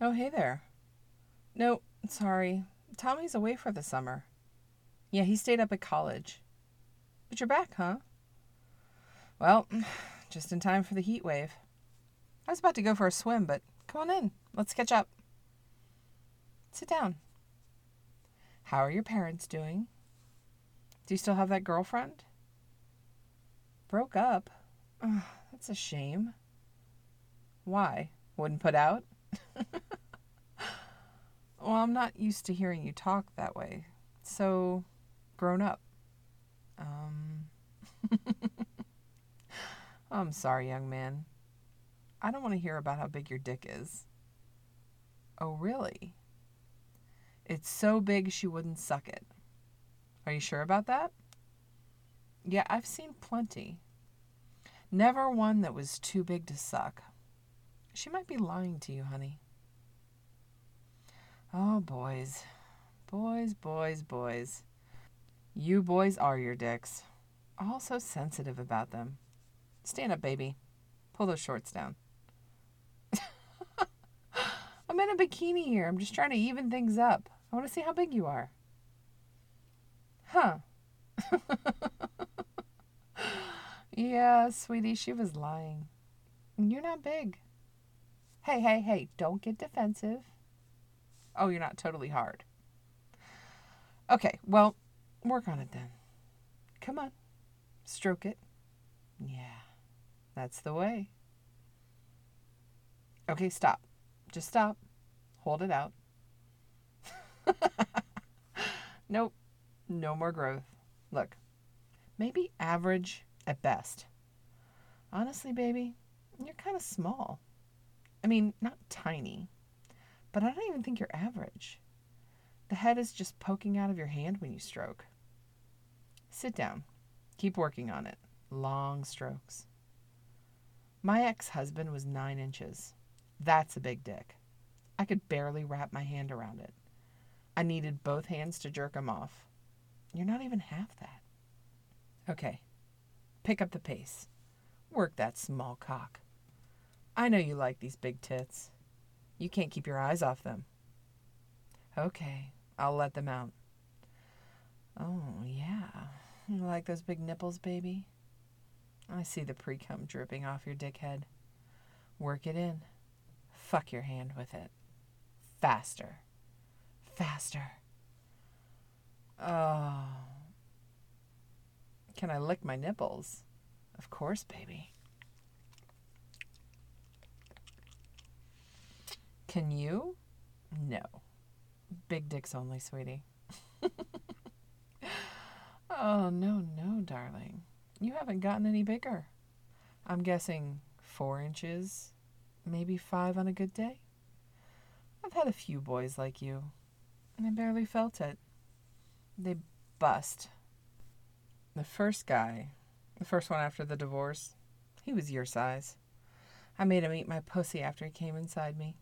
Oh, hey there. No, sorry. Tommy's away for the summer. Yeah, he stayed up at college. But you're back, huh? Well, just in time for the heat wave. I was about to go for a swim, but come on in. Let's catch up. Sit down. How are your parents doing? Do you still have that girlfriend? Broke up? Ugh, that's a shame. Why? Wouldn't put out? Well, I'm not used to hearing you talk that way. So, grown up. Um, I'm sorry, young man. I don't want to hear about how big your dick is. Oh, really? It's so big she wouldn't suck it. Are you sure about that? Yeah, I've seen plenty. Never one that was too big to suck. She might be lying to you, honey. Oh, boys. Boys, boys, boys. You boys are your dicks. All so sensitive about them. Stand up, baby. Pull those shorts down. I'm in a bikini here. I'm just trying to even things up. I want to see how big you are. Huh. Yeah, sweetie, she was lying. You're not big. Hey, hey, hey, don't get defensive. Oh, you're not totally hard. Okay, well, work on it then. Come on, stroke it. Yeah, that's the way. Okay, stop. Just stop. Hold it out. Nope, no more growth. Look, maybe average at best. Honestly, baby, you're kind of small. I mean, not tiny, but I don't even think you're average. The head is just poking out of your hand when you stroke. Sit down. Keep working on it. Long strokes. My ex-husband was 9 inches. That's a big dick. I could barely wrap my hand around it. I needed both hands to jerk him off. You're not even half that. Okay, pick up the pace. Work that small cock. I know you like these big tits. You can't keep your eyes off them. Okay, I'll let them out. Oh, yeah. You like those big nipples, baby? I see the pre-cum dripping off your dickhead. Work it in. Fuck your hand with it. Faster. Faster. Oh. Can I lick my nipples? Of course, baby. Can you? No. Big dicks only, sweetie. Oh, no, no, darling. You haven't gotten any bigger. I'm guessing 4 inches, maybe 5 on a good day. I've had a few boys like you, and I barely felt it. They bust. The first guy, the first one after the divorce, he was your size. I made him eat my pussy after he came inside me.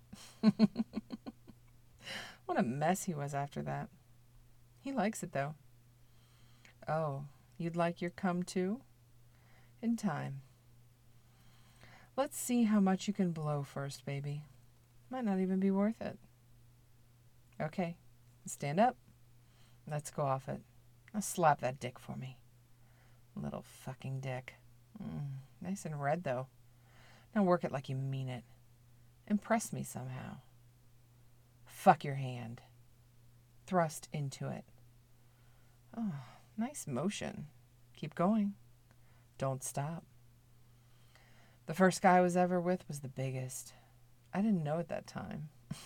What a mess he was after that. He likes it, though. Oh, you'd like your cum too? In time. Let's see how much you can blow first, baby. Might not even be worth it. Okay, stand up. Let's go off it. Now slap that dick for me. Little fucking dick. Nice and red, though. Now work it like you mean it. Impress me somehow. Fuck your hand. Thrust into it. Oh, nice motion. Keep going. Don't stop. The first guy I was ever with was the biggest. I didn't know at that time.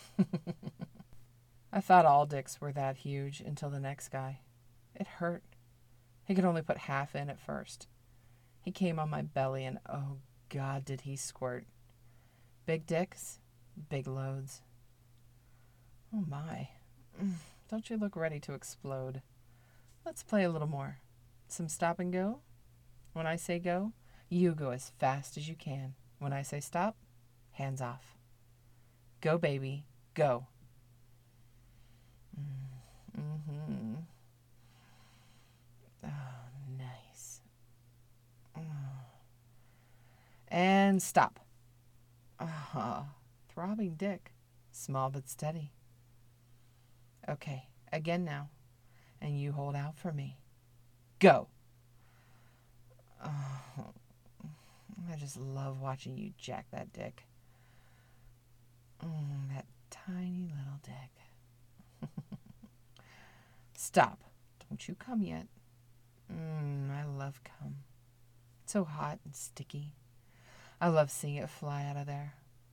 I thought all dicks were that huge until the next guy. It hurt. He could only put half in at first. He came on my belly and oh God, did he squirt. Big dicks, big loads. Oh my. Don't you look ready to explode? Let's play a little more. Some stop and go. When I say go, you go as fast as you can. When I say stop, hands off. Go, baby, go. Mm-hmm. Oh, nice. Oh. And stop. Throbbing dick. Small but steady. Okay, again now. And you hold out for me. Go. Oh, I just love watching you jack that dick. That tiny little dick. Stop. Don't you come yet. I love cum. It's so hot and sticky. I love seeing it fly out of there.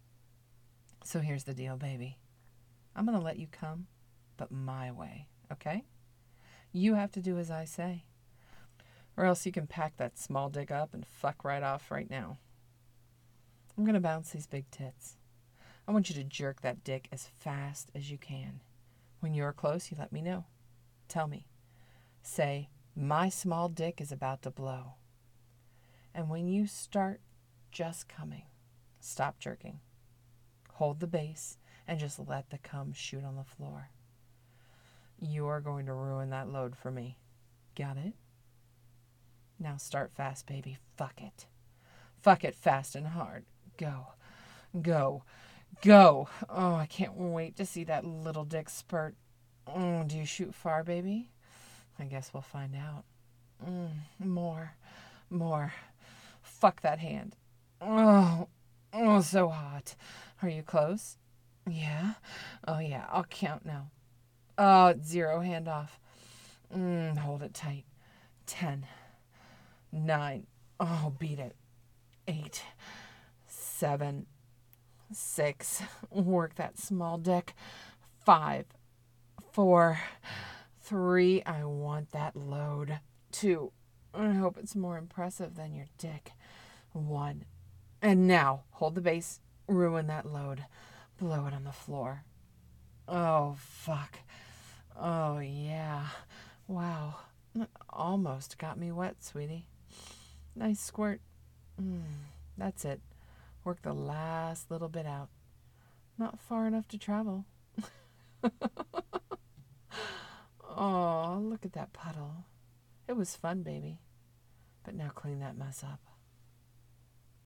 So here's the deal, baby. I'm going to let you come, but my way, okay? You have to do as I say. Or else you can pack that small dick up and fuck right off right now. I'm going to bounce these big tits. I want you to jerk that dick as fast as you can. When you're close, you let me know. Tell me. Say, my small dick is about to blow. And when you start just coming, stop jerking. Hold the base and just let the cum shoot on the floor. You are going to ruin that load for me. Got it? Now start fast, baby. Fuck it. Fuck it fast and hard. Go. Go. Go. Oh, I can't wait to see that little dick spurt. Do you shoot far, baby? I guess we'll find out. More. More. Fuck that hand. Oh, so hot. Are you close? Yeah? Oh, yeah. I'll count now. Oh, 0. Hand off. Hold it tight. 10. 9. Oh, beat it. 8. 7. 6. Work that small dick. 5. 4. 3. I want that load. 2. I hope it's more impressive than your dick. 1. And now, hold the base. Ruin that load. Blow it on the floor. Oh, fuck. Oh, yeah. Wow. Almost got me wet, sweetie. Nice squirt. That's it. Work the last little bit out. Not far enough to travel. Oh, look at that puddle. It was fun, baby. But now clean that mess up.